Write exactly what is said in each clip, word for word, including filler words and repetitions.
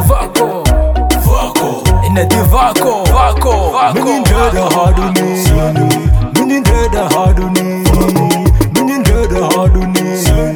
vako vako inedi vako vako vako mini ndeda haduni mini ndeda haduni mini ndeda haduni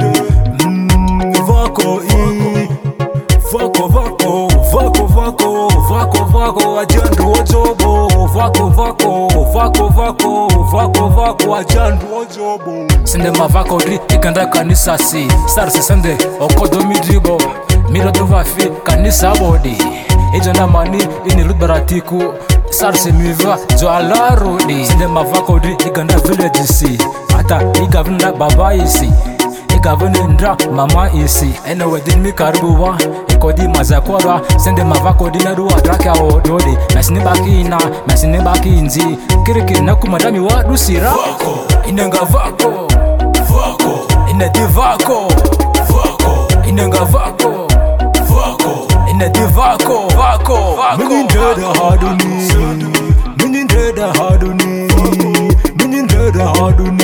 vako i vako vako vako vako vako vako ajandu ojobo vako vako vako vako vako vako ajandu ojobo sende mavako ri ikanda kanisa si sarsi sende okodo midribo miro dovafi kanisa bodi ejana mani ini lubaratiku sarsi miva jo alarodi sende mavako ri ikanda village si ata igavunda baba isi igavunda mama isi ene wedin mi karbuwa ikodi mazakwara sende mavako dinaru atraka ododi nasini bakina nasini bakinzi kirikiri nakumadami wadusira vako inenga vako vako inedi vako vako inenga vako vako inedi vako vako vako mini ndeda haduni mini ndeda haduni mini ndeda haduni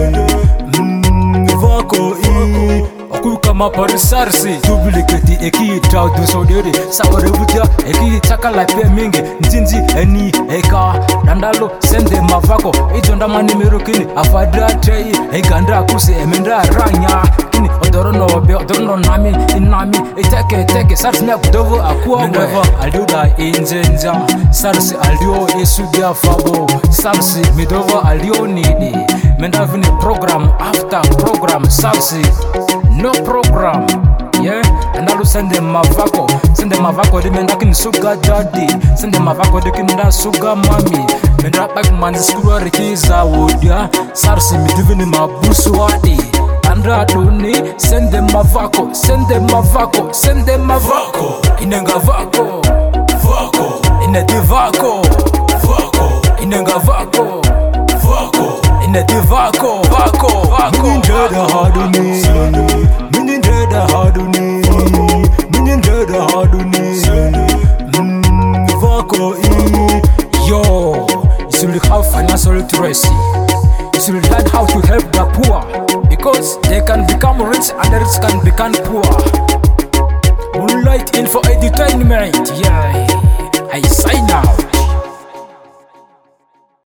vako i okuka maparisarsi duplicate eki taudu sodere sabare butia eki chakala pe mingi nzinzi eni eka dandalo sende mavako ijonda manimero kini afadra trei egandra kuse emendra ranya kini odorono be odorono nami inami iteke teke sarsi na kudovo akua never alduda inzenza sarsi aldio esudia fabo sarsi midova aldio nidi menda vini program after program sarsi no program, yeah. And I send them mavako, send them mavako. They men dakin sugar daddy, send them mavako. They kin da sugar mommy. Men rap back man school rikiza wodia. Sarsi mi divini mabusu wadi. Andra duni, send them mavako, send them mavako, send them mavako. Inenga vako, vako. Inedi vako, vako. Inenga vako, vako. Inedi vako, vako, vako. Mini ndeda haduni. Mini ndeda haduni mini ndeda haduni vako i yo you should have financial literacy. You should learn how to help the poor because they can become rich and the rich can become poor. Moonlight info entertainment, yeah. I sign out.